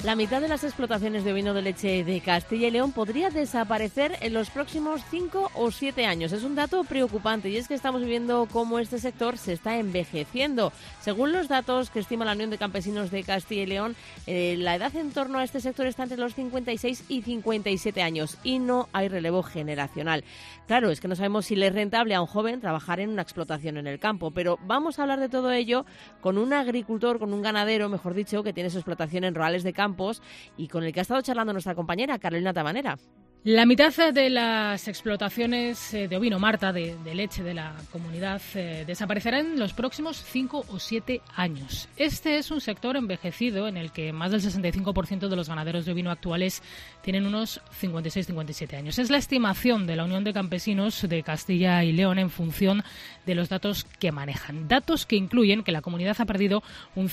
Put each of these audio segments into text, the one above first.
La mitad de las explotaciones de ovino de leche de Castilla y León podría desaparecer en los próximos 5 o 7 años. Es un dato preocupante y es que estamos viendo cómo este sector se está envejeciendo. Según los datos que estima la Unión de Campesinos de Castilla y León, la edad en torno a este sector está entre los 56 y 57 años y no hay relevo generacional. Claro, es que no sabemos si le es rentable a un joven trabajar en una explotación en el campo, pero vamos a hablar de todo ello con un agricultor, con un ganadero, mejor dicho, que tiene su explotación en Roales de Campos y con el que ha estado charlando nuestra compañera Carolina Tabanera. La mitad de las explotaciones de ovino, Marta, de leche de la comunidad, desaparecerán en los próximos 5 o 7 años. Este es un sector envejecido en el que más del 65% de los ganaderos de ovino actuales tienen unos 56-57 años. Es la estimación de la Unión de Campesinos de Castilla y León en función de los datos que manejan. Datos que incluyen que la comunidad ha perdido un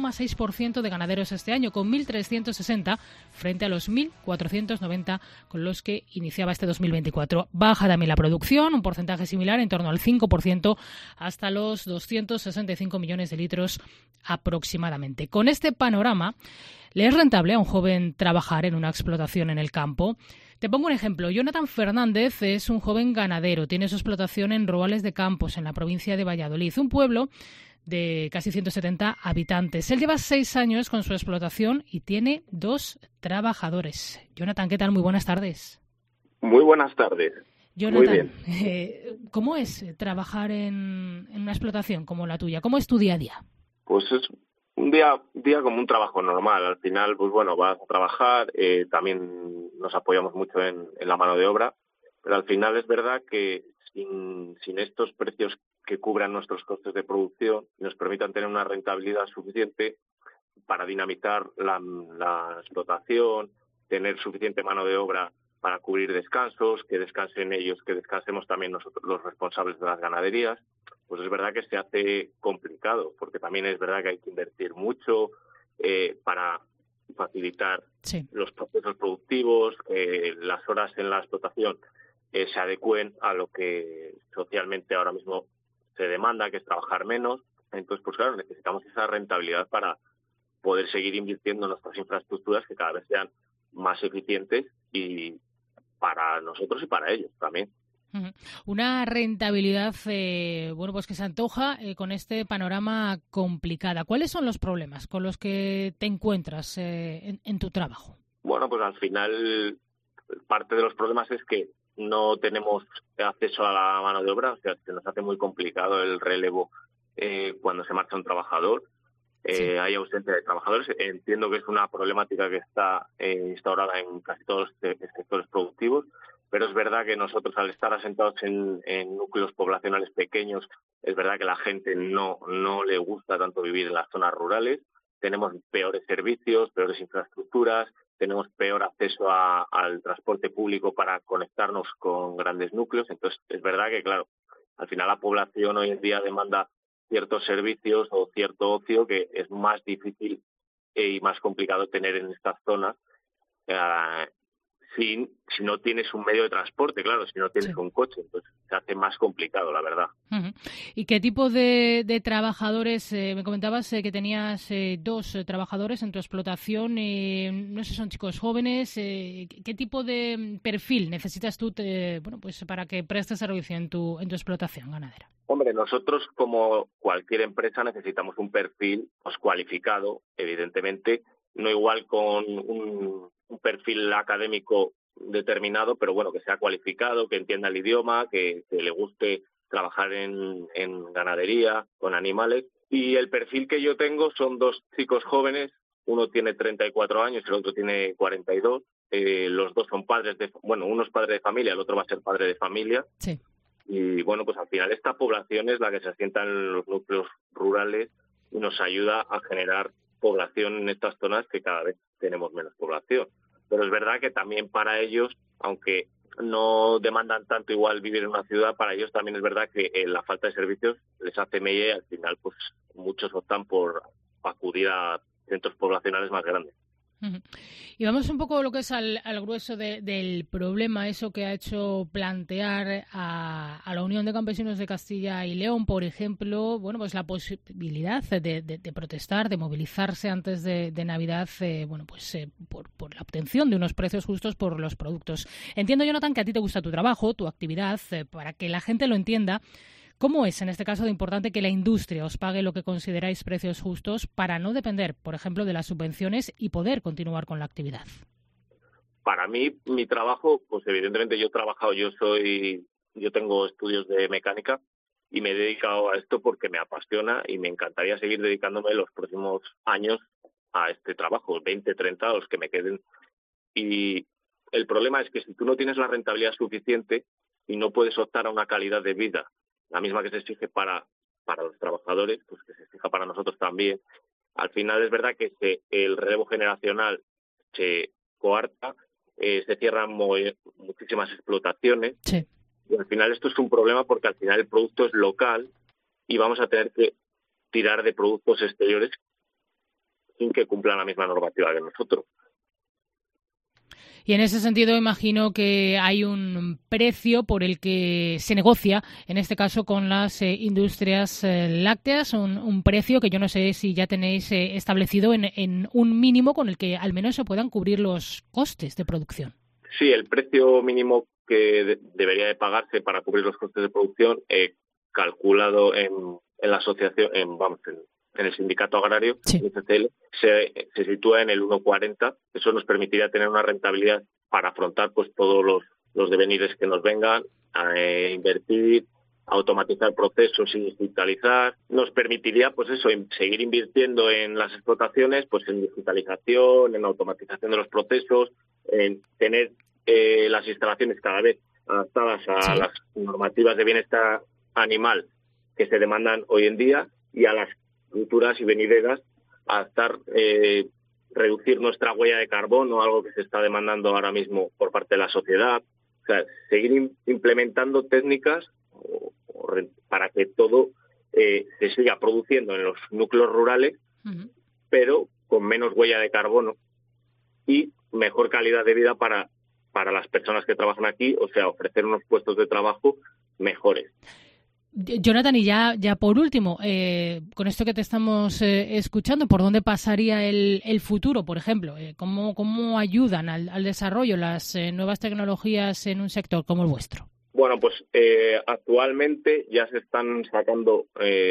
5,6% de ganaderos este año, con 1.360 frente a los 1.490 con los que iniciaba este 2024. Baja también la producción, un porcentaje similar, en torno al 5%, hasta los 265 millones de litros aproximadamente. Con este panorama, ¿le es rentable a un joven trabajar en una explotación en el campo? Te pongo un ejemplo. Jonathan Fernández es un joven ganadero. Tiene su explotación en Roales de Campos, en la provincia de Valladolid, un pueblo de casi 170 habitantes. Él lleva 6 años con su explotación y tiene 2 trabajadores. Jonathan, ¿qué tal? Muy buenas tardes. Muy buenas tardes. Jonathan, ¿cómo es trabajar en una explotación como la tuya? ¿Cómo es tu día a día? Pues es un día como un trabajo normal. Al final, pues bueno, vas a trabajar, también nos apoyamos mucho en la mano de obra, pero al final es verdad que sin estos precios que cubran nuestros costes de producción y nos permitan tener una rentabilidad suficiente para dinamizar la explotación, tener suficiente mano de obra para cubrir descansos, que descansen ellos, que descansemos también nosotros los responsables de las ganaderías, pues es verdad que se hace complicado, porque también es verdad que hay que invertir mucho para facilitar los procesos productivos, que las horas en la explotación se adecúen a lo que socialmente ahora mismo se demanda, que es trabajar menos. Entonces, pues claro, necesitamos esa rentabilidad para poder seguir invirtiendo en nuestras infraestructuras que cada vez sean más eficientes y para nosotros y para ellos también. Una rentabilidad, pues que se antoja con este panorama complicada. ¿Cuáles son los problemas con los que te encuentras en tu trabajo? Bueno, pues al final parte de los problemas es que no tenemos acceso a la mano de obra, o sea, se nos hace muy complicado el relevo cuando se marcha un trabajador. Hay ausencia de trabajadores. Entiendo que es una problemática que está instaurada en casi todos los sectores productivos, pero es verdad que nosotros, al estar asentados en núcleos poblacionales pequeños, es verdad que la gente no le gusta tanto vivir en las zonas rurales. Tenemos peores servicios, peores infraestructuras, tenemos peor acceso al transporte público para conectarnos con grandes núcleos. Entonces, es verdad que, claro, al final la población hoy en día demanda ciertos servicios o cierto ocio que es más difícil y más complicado tener en estas zonas si no tienes un medio de transporte, claro, si no tienes un coche, entonces se hace más complicado, la verdad. ¿Y qué tipo de trabajadores? Me comentabas que tenías 2 trabajadores en tu explotación, no sé, son chicos jóvenes. ¿Qué tipo de perfil necesitas tú pues para que prestes servicio en tu explotación ganadera? Hombre, nosotros, como cualquier empresa, necesitamos un perfil cualificado, evidentemente, no igual con un perfil académico determinado, pero bueno, que sea cualificado, que entienda el idioma, que le guste trabajar en ganadería, con animales. Y el perfil que yo tengo son 2 chicos jóvenes, uno tiene 34 años y el otro tiene 42. Los 2 son uno es padre de familia, el otro va a ser padre de familia. Sí. Y bueno, pues al final esta población es la que se asienta en los núcleos rurales y nos ayuda a generar población en estas zonas que cada vez tenemos menos población. Pero es verdad que también para ellos, aunque no demandan tanto igual vivir en una ciudad, para ellos también es verdad que la falta de servicios les hace mella y al final pues muchos optan por acudir a centros poblacionales más grandes. Y vamos un poco lo que es al grueso del problema, eso que ha hecho plantear a la Unión de Campesinos de Castilla y León, por ejemplo, bueno, pues la posibilidad de protestar, de movilizarse antes de Navidad, por la obtención de unos precios justos por los productos. Entiendo, Jonathan, que a ti te gusta tu trabajo, tu actividad, para que la gente lo entienda. ¿Cómo es, en este caso, de importante que la industria os pague lo que consideráis precios justos para no depender, por ejemplo, de las subvenciones y poder continuar con la actividad? Para mí, mi trabajo, pues evidentemente yo tengo estudios de mecánica y me he dedicado a esto porque me apasiona y me encantaría seguir dedicándome los próximos años a este trabajo, 20, 30, los que me queden. Y el problema es que si tú no tienes la rentabilidad suficiente y no puedes optar a una calidad de vida, la misma que se exige para los trabajadores, pues que se exija para nosotros también. Al final es verdad que el relevo generacional se coarta, se cierran muchísimas explotaciones. Sí. Y al final esto es un problema porque al final el producto es local y vamos a tener que tirar de productos exteriores sin que cumplan la misma normativa que nosotros. Y en ese sentido imagino que hay un precio por el que se negocia, en este caso con las industrias lácteas, un precio que yo no sé si ya tenéis establecido en un mínimo con el que al menos se puedan cubrir los costes de producción. Sí, el precio mínimo que debería de pagarse para cubrir los costes de producción, calculado en la asociación, en el sindicato agrario, sí, el CCL, se sitúa en el 1,40. Eso nos permitiría tener una rentabilidad para afrontar pues todos los devenires que nos vengan, a invertir, a automatizar procesos y digitalizar. Nos permitiría pues eso, seguir invirtiendo en las explotaciones, pues en digitalización, en automatización de los procesos, en tener las instalaciones cada vez adaptadas a las normativas de bienestar animal que se demandan hoy en día y a las futuras y venideras, a reducir nuestra huella de carbono, algo que se está demandando ahora mismo por parte de la sociedad. O sea, seguir implementando técnicas para que todo se siga produciendo en los núcleos rurales, pero con menos huella de carbono y mejor calidad de vida para las personas que trabajan aquí, o sea, ofrecer unos puestos de trabajo mejores. Jonathan, y ya por último, con esto que te estamos escuchando, ¿por dónde pasaría el futuro, por ejemplo? ¿Cómo ayudan al desarrollo las nuevas tecnologías en un sector como el vuestro? Bueno, pues actualmente ya se están sacando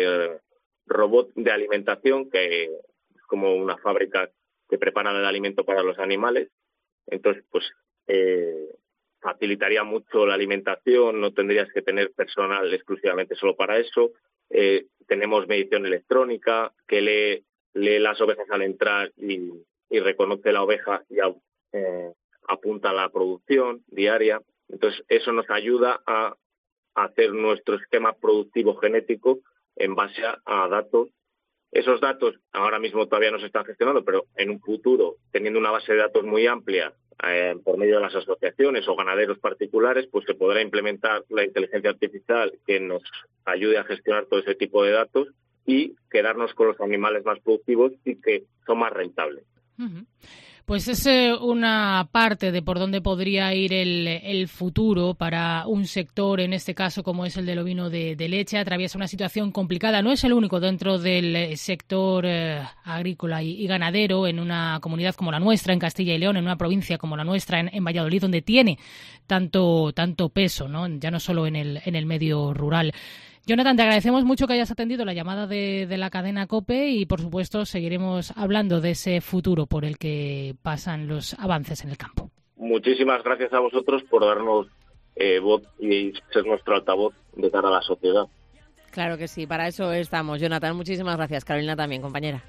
robots de alimentación, que es como una fábrica que prepara el alimento para los animales. Entonces, pues facilitaría mucho la alimentación, no tendrías que tener personal exclusivamente solo para eso. Tenemos medición electrónica que lee las ovejas al entrar y reconoce la oveja y apunta a la producción diaria. Entonces, eso nos ayuda a hacer nuestro esquema productivo genético en base a datos. Esos datos ahora mismo todavía no se están gestionando, pero en un futuro, teniendo una base de datos muy amplia por medio de las asociaciones o ganaderos particulares, pues se podrá implementar la inteligencia artificial que nos ayude a gestionar todo ese tipo de datos y quedarnos con los animales más productivos y que son más rentables. Pues es una parte de por dónde podría ir el futuro para un sector, en este caso como es el del ovino de leche. Atraviesa una situación complicada, no es el único dentro del sector agrícola y ganadero en una comunidad como la nuestra, en Castilla y León, en una provincia como la nuestra, en Valladolid, donde tiene tanto peso, ¿no? Ya no solo en el medio rural. Jonathan, te agradecemos mucho que hayas atendido la llamada de la cadena COPE y, por supuesto, seguiremos hablando de ese futuro por el que pasan los avances en el campo. Muchísimas gracias a vosotros por darnos voz y ser nuestro altavoz de cara a la sociedad. Claro que sí, para eso estamos. Jonathan, muchísimas gracias. Carolina también, compañera.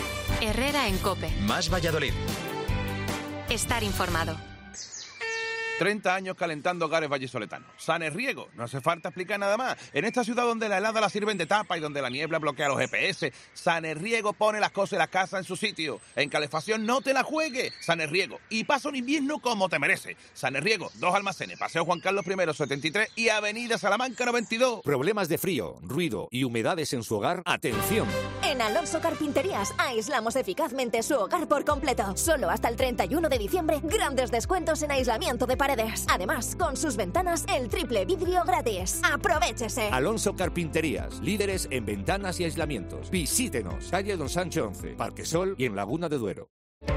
Herrera en COPE. Más Valladolid. Estar informado. 30 años calentando hogares vallisoletanos. Sanerriego, no hace falta explicar nada más. En esta ciudad donde la helada la sirven de tapa y donde la niebla bloquea los GPS, Sanerriego pone las cosas de la casa en su sitio. En calefacción no te la juegues, Sanerriego. Y pasa un invierno como te merece. Sanerriego, 2 almacenes, Paseo Juan Carlos I 73 y Avenida Salamanca 92. ¿Problemas de frío, ruido y humedades en su hogar? ¡Atención! En Alonso Carpinterías aislamos eficazmente su hogar por completo. Solo hasta el 31 de diciembre, grandes descuentos en aislamiento de paredes. Además, con sus ventanas, el triple vidrio gratis. ¡Aprovéchese! Alonso Carpinterías, líderes en ventanas y aislamientos. Visítenos, calle Don Sancho 11, Parque Sol y en Laguna de Duero.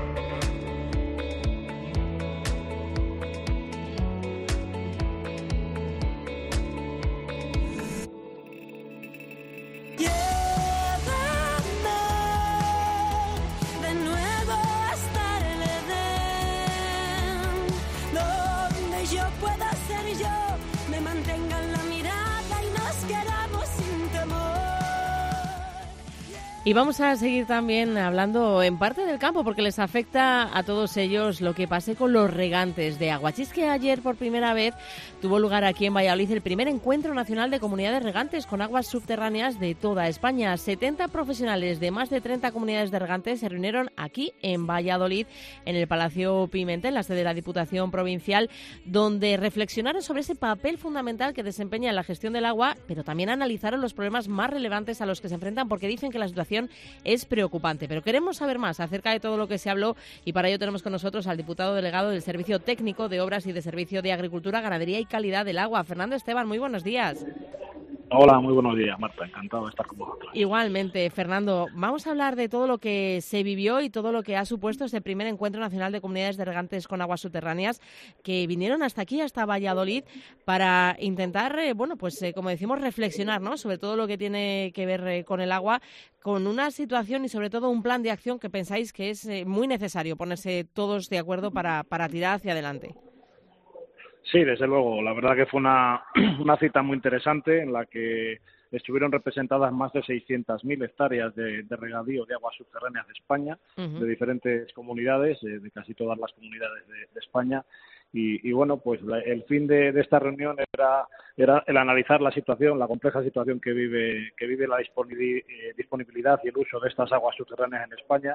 Y vamos a seguir también hablando en parte del campo, porque les afecta a todos ellos lo que pase con los regantes de agua. Y es que ayer, por primera vez, tuvo lugar aquí en Valladolid el primer encuentro nacional de comunidades regantes con aguas subterráneas de toda España. 70 profesionales de más de 30 comunidades de regantes se reunieron aquí en Valladolid, en el Palacio Pimentel, la sede de la Diputación Provincial, donde reflexionaron sobre ese papel fundamental que desempeña en la gestión del agua, pero también analizaron los problemas más relevantes a los que se enfrentan, porque dicen que la situación es preocupante. Pero queremos saber más acerca de todo lo que se habló y para ello tenemos con nosotros al diputado delegado del Servicio Técnico de Obras y de Servicio de Agricultura, Ganadería y Calidad del Agua, Fernando Esteban. Muy buenos días. Hola, muy buenos días, Marta. Encantado de estar con vosotros. Igualmente, Fernando. Vamos a hablar de todo lo que se vivió y todo lo que ha supuesto este primer encuentro nacional de comunidades de regantes con aguas subterráneas que vinieron hasta aquí, hasta Valladolid, para intentar, como decimos, reflexionar, ¿no?, sobre todo lo que tiene que ver con el agua, con una situación y sobre todo un plan de acción que pensáis que es muy necesario ponerse todos de acuerdo para tirar hacia adelante. Sí, desde luego. La verdad que fue una cita muy interesante en la que estuvieron representadas más de 600.000 hectáreas de regadío de aguas subterráneas de España, de diferentes comunidades, de casi todas las comunidades de España. Y bueno, pues el fin de esta reunión era el analizar la situación, la compleja situación que vive la disponibilidad y el uso de estas aguas subterráneas en España.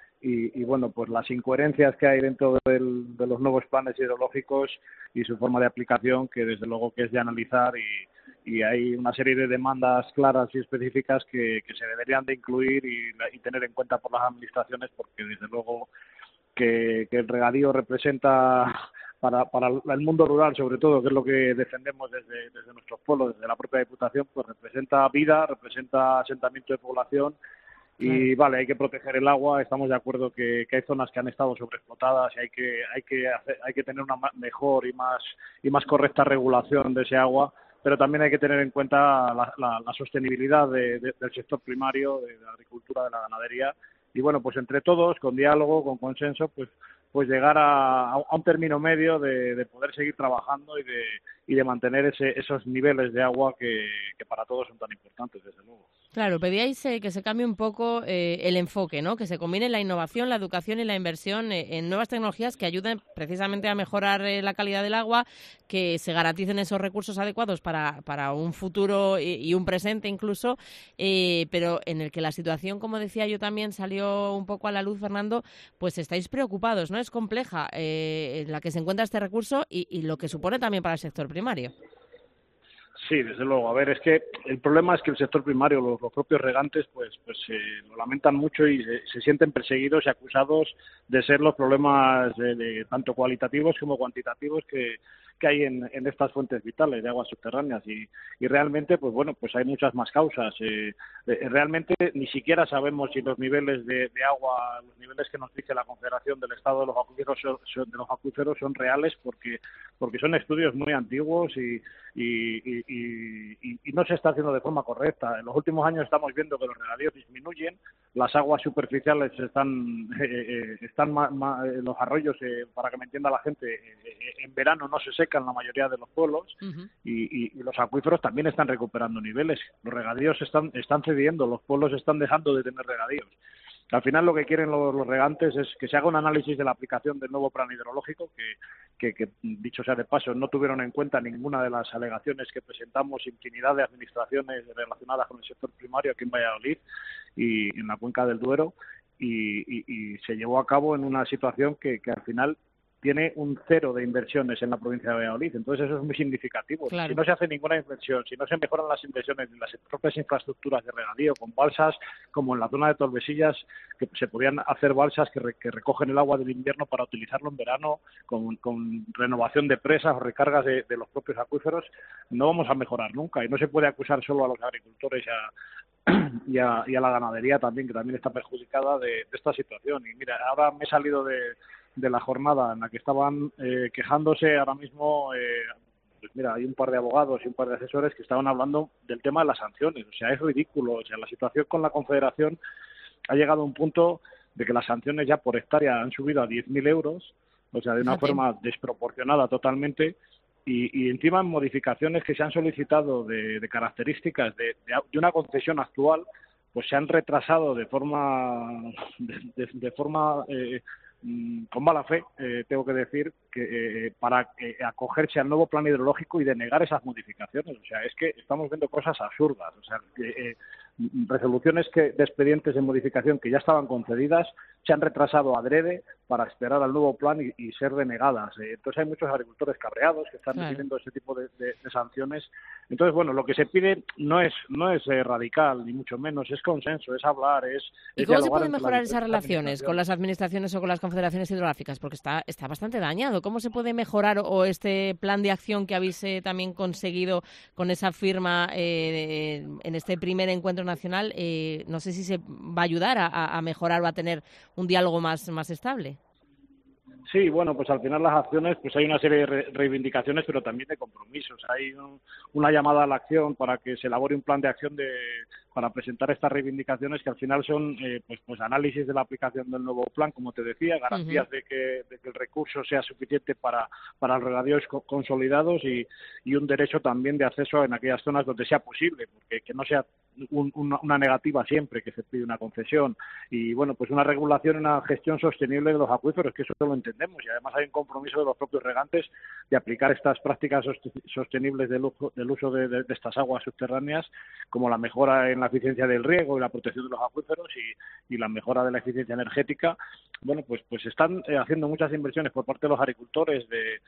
Y bueno, pues las incoherencias que hay dentro de los nuevos planes hidrológicos y su forma de aplicación, que desde luego que es de analizar, y hay una serie de demandas claras y específicas que se deberían de incluir y tener en cuenta por las administraciones, porque desde luego que el regadío representa para el mundo rural, sobre todo, que es lo que defendemos desde nuestros pueblos, desde la propia Diputación, pues representa vida, representa asentamiento de población. Y vale, hay que proteger el agua. Estamos de acuerdo que hay zonas que han estado sobreexplotadas y hay que tener una mejor y más correcta regulación de ese agua, pero también hay que tener en cuenta la sostenibilidad del sector primario, de la agricultura, de la ganadería. Y bueno, pues entre todos, con diálogo, con consenso, pues llegar a un término medio de poder seguir trabajando y de mantener esos niveles de agua que para todos son tan importantes, desde luego. Claro, pedíais que se cambie un poco el enfoque, ¿no?, que se combine la innovación, la educación y la inversión en nuevas tecnologías que ayuden precisamente a mejorar la calidad del agua, que se garanticen esos recursos adecuados para un futuro y un presente incluso, pero en el que la situación, como decía yo también, salió un poco a la luz, Fernando, pues estáis preocupados, ¿no? Es compleja en la que se encuentra este recurso y lo que supone también para el sector primario. Sí, desde luego. A ver, es que el problema es que el sector primario, los propios regantes, pues lo lamentan mucho y se sienten perseguidos y acusados de ser los problemas de tanto cualitativos como cuantitativos que hay en estas fuentes vitales de aguas subterráneas y realmente, pues bueno, pues hay muchas más causas. Realmente ni siquiera sabemos si los niveles de agua, los niveles que nos dice la Confederación del Estado de los Acuíferos son reales porque son estudios muy antiguos y no se está haciendo de forma correcta. En los últimos años estamos viendo que los regadíos disminuyen, las aguas superficiales están los arroyos, para que me entienda la gente, en verano no se secan en la mayoría de los pueblos. Y los acuíferos también están recuperando niveles. Los regadíos están cediendo, los pueblos están dejando de tener regadíos. Al final lo que quieren los regantes es que se haga un análisis de la aplicación del nuevo plan hidrológico, que dicho sea de paso, no tuvieron en cuenta ninguna de las alegaciones que presentamos, infinidad de administraciones relacionadas con el sector primario aquí en Valladolid y en la cuenca del Duero, y se llevó a cabo en una situación que al final tiene un cero de inversiones en la provincia de Valladolid. Entonces eso es muy significativo. Claro. Si no se hace ninguna inversión, si no se mejoran las inversiones en las propias infraestructuras de regadío, con balsas, como en la zona de Tordesillas, que se podían hacer balsas que recogen el agua del invierno para utilizarlo en verano, con renovación de presas o recargas de los propios acuíferos, no vamos a mejorar nunca. Y no se puede acusar solo a los agricultores y a la ganadería también, que también está perjudicada de esta situación. Y mira, ahora me he salido de la jornada en la que estaban quejándose ahora mismo, pues mira, hay un par de abogados y un par de asesores que estaban hablando del tema de las sanciones. O sea, es ridículo. O sea, la situación con la Confederación ha llegado a un punto de que las sanciones ya por hectárea han subido a 10.000 euros, o sea, de una forma desproporcionada totalmente, y encima en modificaciones que se han solicitado de características de una concesión actual, pues se han retrasado de forma con mala fe, tengo que decir, que para acogerse al nuevo plan hidrológico y denegar esas modificaciones. O sea, es que estamos viendo cosas absurdas. O sea, resoluciones de expedientes de modificación que ya estaban concedidas se han retrasado adrede para esperar al nuevo plan y ser denegadas. Entonces hay muchos agricultores cabreados que están recibiendo ese tipo de sanciones. Entonces, bueno, lo que se pide no es radical, ni mucho menos, es consenso, es hablar, es ¿Y cómo se pueden mejorar esas relaciones con las administraciones o con las confederaciones hidrográficas? Porque está bastante dañado. ¿Cómo se puede mejorar o este plan de acción que habéis también conseguido con esa firma en este primer encuentro nacional, no sé si se va a ayudar a mejorar o a tener un diálogo más estable? Sí, bueno, pues al final las acciones, pues hay una serie de reivindicaciones, pero también de compromisos. Hay una llamada a la acción para que se elabore un plan de acción para presentar estas reivindicaciones, que al final son pues análisis de la aplicación del nuevo plan, como te decía, garantías de que el recurso sea suficiente para los regadíos consolidados y un derecho también de acceso en aquellas zonas donde sea posible, porque que no sea una negativa siempre que se pide una concesión, y bueno, pues una regulación y una gestión sostenible de los acuíferos, que eso lo entendemos, y además hay un compromiso de los propios regantes de aplicar estas prácticas sostenibles del uso de estas aguas subterráneas, como la mejora en la eficiencia del riego y la protección de los acuíferos y la mejora de la eficiencia energética. Bueno, pues están haciendo muchas inversiones por parte de los agricultores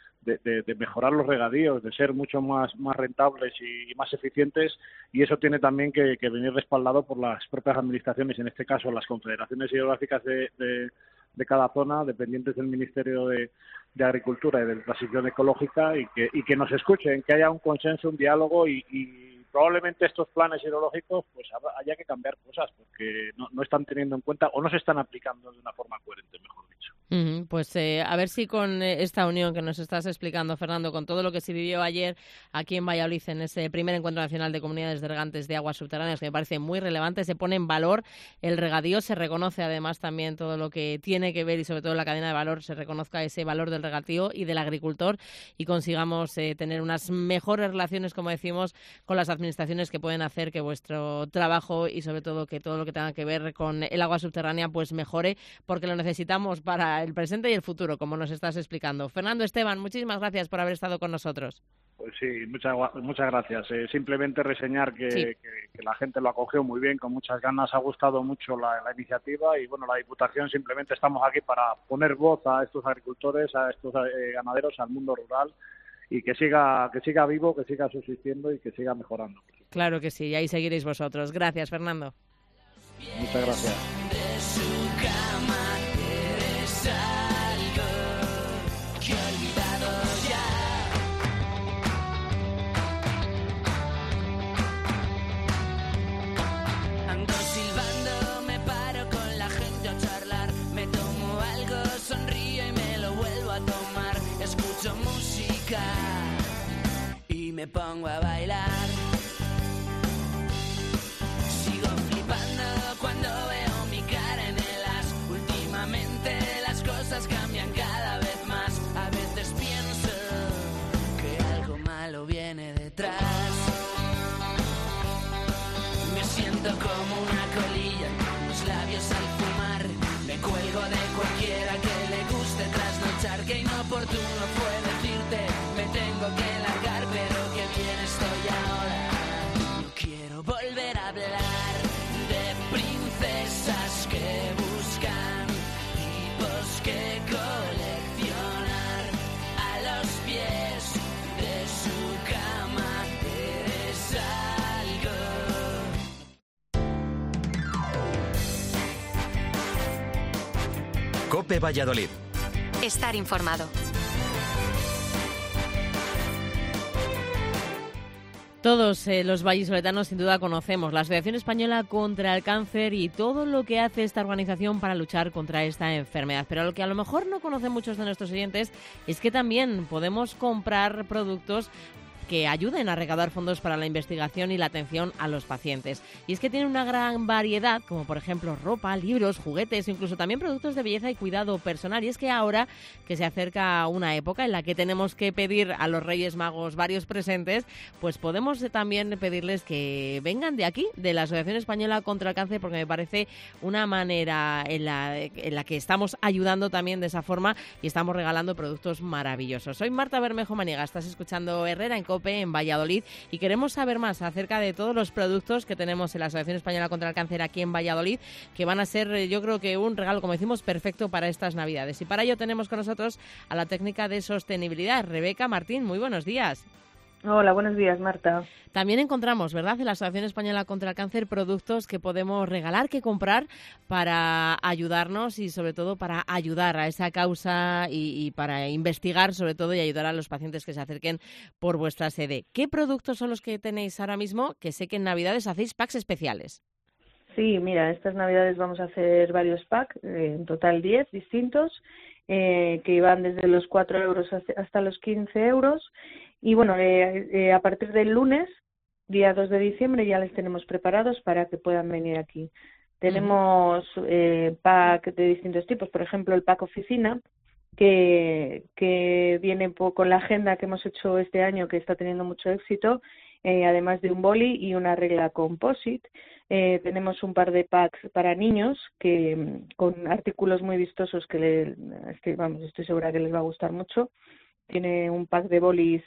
de mejorar los regadíos, de ser mucho más rentables y más eficientes, y eso tiene también que venir respaldado por las propias administraciones, en este caso las confederaciones hidrográficas de cada zona, dependientes del Ministerio de Agricultura y de Transición Ecológica, y que nos escuchen, que haya un consenso, un diálogo, y probablemente estos planes hidrológicos pues haya que cambiar cosas porque no están teniendo en cuenta o no se están aplicando de una forma coherente, mejor dicho. Pues a ver si con esta unión que nos estás explicando, Fernando, con todo lo que se vivió ayer aquí en Valladolid en ese primer encuentro nacional de comunidades de regantes de aguas subterráneas, que me parece muy relevante, se pone en valor el regadío, se reconoce además también todo lo que tiene que ver y sobre todo la cadena de valor, se reconozca ese valor del regadío y del agricultor y consigamos tener unas mejores relaciones, como decimos, con las administraciones que pueden hacer que vuestro trabajo y sobre todo que todo lo que tenga que ver con el agua subterránea pues mejore, porque lo necesitamos para el presente y el futuro, como nos estás explicando. Fernando, Esteban, muchísimas gracias por haber estado con nosotros. Pues sí, muchas gracias. Simplemente reseñar que la gente lo acogió muy bien, con muchas ganas, ha gustado mucho la iniciativa y bueno, la Diputación simplemente estamos aquí para poner voz a estos agricultores, a estos ganaderos, al mundo rural, y que siga vivo, que siga subsistiendo y que siga mejorando. Claro que sí, y ahí seguiréis vosotros. Gracias, Fernando. Muchas gracias. Y me pongo a bailar. Sigo flipando cuando veo mi cara en el as. Últimamente las cosas cambian cada vez más. A veces pienso que algo malo viene detrás. Me siento como una colilla, los labios al fumar oportuno fue decirte me tengo que largar, pero que bien estoy ahora. No quiero volver a hablar de princesas que buscan tipos que coleccionar a los pies de su cama. Eres algo. COPE Valladolid. Estar informado. Todos los vallisoletanos sin duda conocemos la Asociación Española contra el Cáncer y todo lo que hace esta organización para luchar contra esta enfermedad. Pero lo que a lo mejor no conocen muchos de nuestros oyentes es que también podemos comprar productos que ayuden a recaudar fondos para la investigación y la atención a los pacientes. Y es que tienen una gran variedad, como por ejemplo ropa, libros, juguetes, incluso también productos de belleza y cuidado personal. Y es que ahora que se acerca una época en la que tenemos que pedir a los Reyes Magos varios presentes, pues podemos también pedirles que vengan de aquí, de la Asociación Española contra el Cáncer, porque me parece una manera en la que estamos ayudando también de esa forma y estamos regalando productos maravillosos. Soy Marta Bermejo Maniega, estás escuchando Herrera en COPE en Valladolid y queremos saber más acerca de todos los productos que tenemos en la Asociación Española contra el Cáncer aquí en Valladolid, que van a ser, yo creo que un regalo, como decimos, perfecto para estas Navidades. Y para ello tenemos con nosotros a la técnica de sostenibilidad, Rebeca Martín. Muy buenos días. Hola, buenos días, Marta. También encontramos, ¿verdad?, en la Asociación Española contra el Cáncer productos que podemos regalar, que comprar para ayudarnos y sobre todo para ayudar a esa causa y para investigar sobre todo y ayudar a los pacientes que se acerquen por vuestra sede. ¿Qué productos son los que tenéis ahora mismo? Que sé que en Navidades hacéis packs especiales. Sí, mira, estas Navidades vamos a hacer varios packs, en total 10 distintos, que van desde los 4 euros hasta los 15 euros. Y bueno, a partir del lunes, día 2 de diciembre, ya les tenemos preparados para que puedan venir aquí. Tenemos pack de distintos tipos, por ejemplo, el pack oficina, que viene con la agenda que hemos hecho este año, que está teniendo mucho éxito, además de un boli y una regla composite. Tenemos un par de packs para niños con artículos muy vistosos que estoy segura que les va a gustar mucho. Tiene un pack de bolis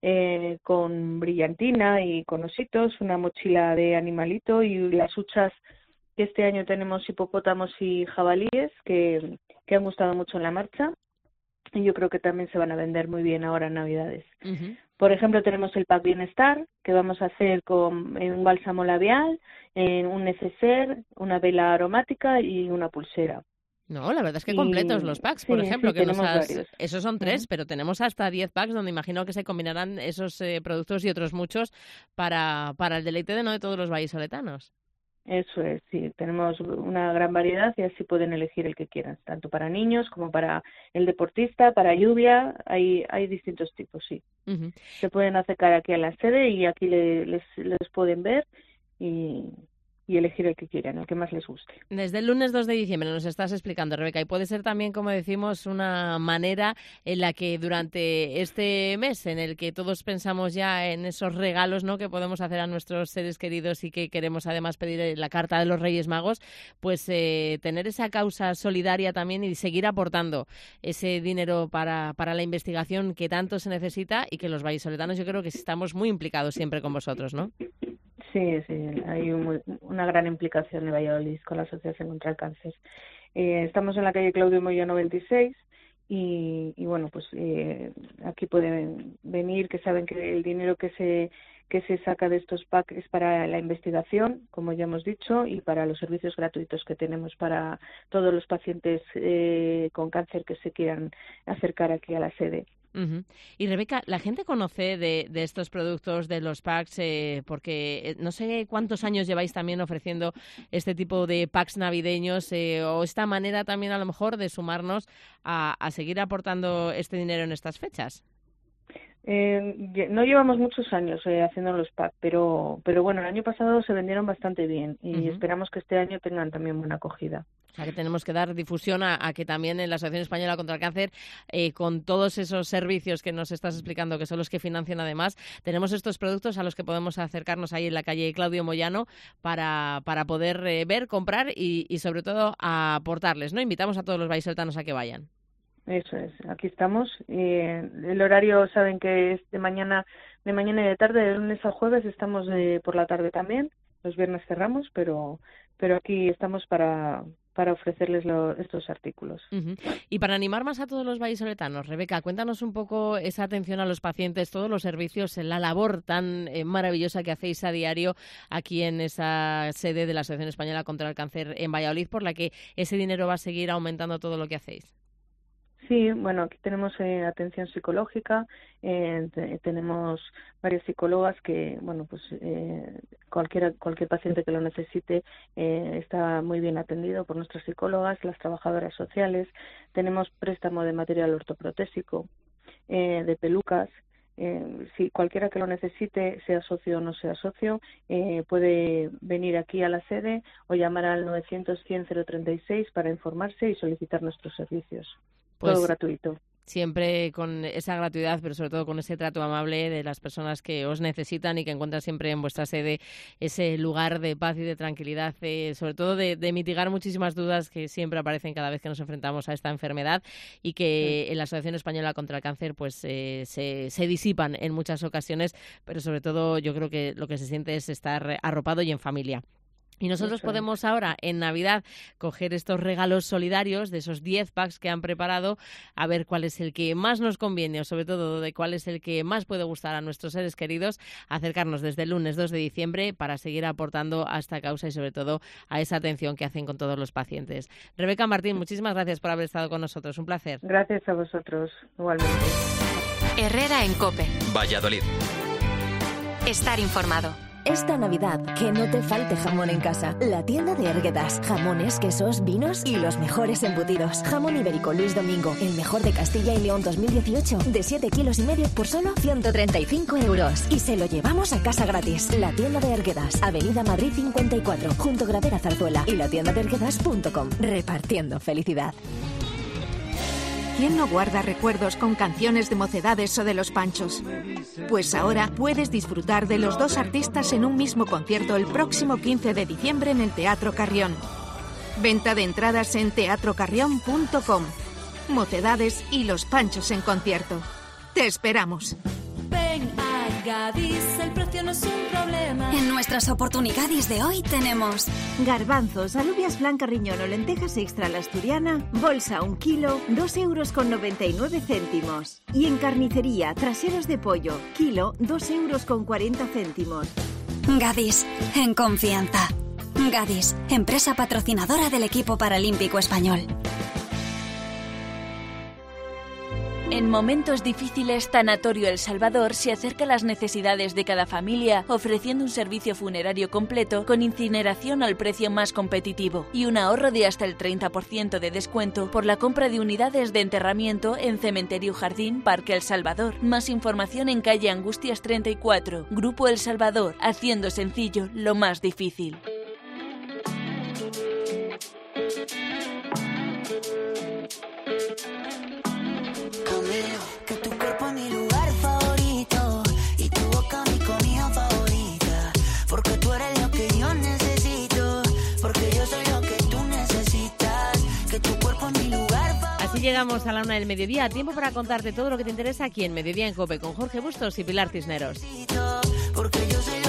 con brillantina y con ositos, una mochila de animalito y las huchas que este año tenemos hipopótamos y jabalíes que han gustado mucho en la marcha y yo creo que también se van a vender muy bien ahora en Navidades. Por ejemplo, tenemos el pack Bienestar, que vamos a hacer con un bálsamo labial, un neceser, una vela aromática y una pulsera. No, la verdad es que completos los packs, por ejemplo, sí, que varios. Esos son 3, pero tenemos hasta 10 packs donde imagino que se combinarán esos productos y otros muchos para el deleite de todos los vallisoletanos. Eso es, sí, tenemos una gran variedad y así pueden elegir el que quieran, tanto para niños como para el deportista, para lluvia, hay distintos tipos, sí. Se pueden acercar aquí a la sede y aquí les pueden ver y elegir el que quieran, el que más les guste. Desde el lunes 2 de diciembre nos estás explicando, Rebeca, y puede ser también, como decimos, una manera en la que durante este mes, en el que todos pensamos ya en esos regalos, ¿no?, que podemos hacer a nuestros seres queridos y que queremos además pedir la carta de los Reyes Magos, pues tener esa causa solidaria también y seguir aportando ese dinero para la investigación que tanto se necesita y que los vallisoletanos yo creo que estamos muy implicados siempre con vosotros, ¿no? Sí, hay una gran implicación de Valladolid con la Asociación contra el Cáncer. Estamos en la calle Claudio Moyano 26 y bueno, pues aquí pueden venir, que saben que el dinero que se saca de estos packs es para la investigación, como ya hemos dicho, y para los servicios gratuitos que tenemos para todos los pacientes con cáncer que se quieran acercar aquí a la sede. Y Rebeca, ¿la gente conoce de estos productos, de los packs? Porque no sé cuántos años lleváis también ofreciendo este tipo de packs navideños o esta manera también a lo mejor de sumarnos a seguir aportando este dinero en estas fechas. No llevamos muchos años haciendo los packs, pero bueno, el año pasado se vendieron bastante bien y esperamos que este año tengan también buena acogida. O sea que tenemos que dar difusión a que también en la Asociación Española contra el Cáncer, con todos esos servicios que nos estás explicando, que son los que financian además, tenemos estos productos a los que podemos acercarnos ahí en la calle Claudio Moyano para poder ver, comprar y sobre todo a aportarles, ¿no? Invitamos a todos los vallisoletanos a que vayan. Eso es, aquí estamos. El horario saben que es de mañana y de tarde, de lunes a jueves estamos por la tarde también. Los viernes cerramos, pero aquí estamos para ofrecerles estos artículos. Uh-huh. Y para animar más a todos los vallisoletanos, Rebeca, cuéntanos un poco esa atención a los pacientes, todos los servicios, la labor tan maravillosa que hacéis a diario aquí en esa sede de la Asociación Española contra el Cáncer en Valladolid, por la que ese dinero va a seguir aumentando todo lo que hacéis. Sí, bueno, aquí tenemos atención psicológica, tenemos varias psicólogas que, bueno, pues cualquier paciente que lo necesite está muy bien atendido por nuestras psicólogas, las trabajadoras sociales. Tenemos préstamo de material ortoprotésico, de pelucas. Si cualquiera que lo necesite, sea socio o no sea socio, puede venir aquí a la sede o llamar al 900-100-036 para informarse y solicitar nuestros servicios. Todo gratuito. Siempre con esa gratuidad, pero sobre todo con ese trato amable de las personas que os necesitan y que encuentran siempre en vuestra sede ese lugar de paz y de tranquilidad, sobre todo de mitigar muchísimas dudas que siempre aparecen cada vez que nos enfrentamos a esta enfermedad y que en la Asociación Española contra el Cáncer pues se disipan en muchas ocasiones, pero sobre todo yo creo que lo que se siente es estar arropado y en familia. Y nosotros podemos ahora, en Navidad, coger estos regalos solidarios de esos 10 packs que han preparado, a ver cuál es el que más nos conviene o sobre todo de cuál es el que más puede gustar a nuestros seres queridos, acercarnos desde el lunes 2 de diciembre para seguir aportando a esta causa y sobre todo a esa atención que hacen con todos los pacientes. Rebeca Martín, muchísimas gracias por haber estado con nosotros. Un placer. Gracias a vosotros, igualmente. Herrera en COPE. Valladolid. Estar informado. Esta Navidad, que no te falte jamón en casa. La tienda de Erguedas. Jamones, quesos, vinos y los mejores embutidos. Jamón ibérico Luis Domingo, el mejor de Castilla y León 2018, de 7,5 kilos por solo 135 €. Y se lo llevamos a casa gratis. La tienda de Erguedas, Avenida Madrid 54, junto Gravera Zarzuela y latiendadeerguedas.com. Repartiendo felicidad. ¿Quién no guarda recuerdos con canciones de Mocedades o de Los Panchos? Pues ahora puedes disfrutar de los dos artistas en un mismo concierto el próximo 15 de diciembre en el Teatro Carrión. Venta de entradas en teatrocarrión.com. Mocedades y Los Panchos en concierto. ¡Te esperamos! Ven a Gadis, el precio no es un problema. En nuestras oportunidades de hoy tenemos garbanzos, alubias blanca riñón o lentejas extra a la asturiana, bolsa 1 kilo, 2,99 €. Y en carnicería, traseros de pollo, kilo, 2,40 €. Gadis, en confianza. Gadis, empresa patrocinadora del equipo paralímpico español. En momentos difíciles, Tanatorio El Salvador se acerca a las necesidades de cada familia, ofreciendo un servicio funerario completo con incineración al precio más competitivo y un ahorro de hasta el 30% de descuento por la compra de unidades de enterramiento en Cementerio Jardín Parque El Salvador. Más información en calle Angustias 34. Grupo El Salvador, haciendo sencillo lo más difícil. Que tu cuerpo es mi lugar favorito y tu boca mi comida favorita, porque tú eres lo que yo necesito, porque yo soy lo que tú necesitas, que tu cuerpo es mi lugar favorito. Así llegamos a la 1 del mediodía, tiempo para contarte todo lo que te interesa aquí en Mediodía en COPE con Jorge Bustos y Pilar Cisneros. Porque yo soy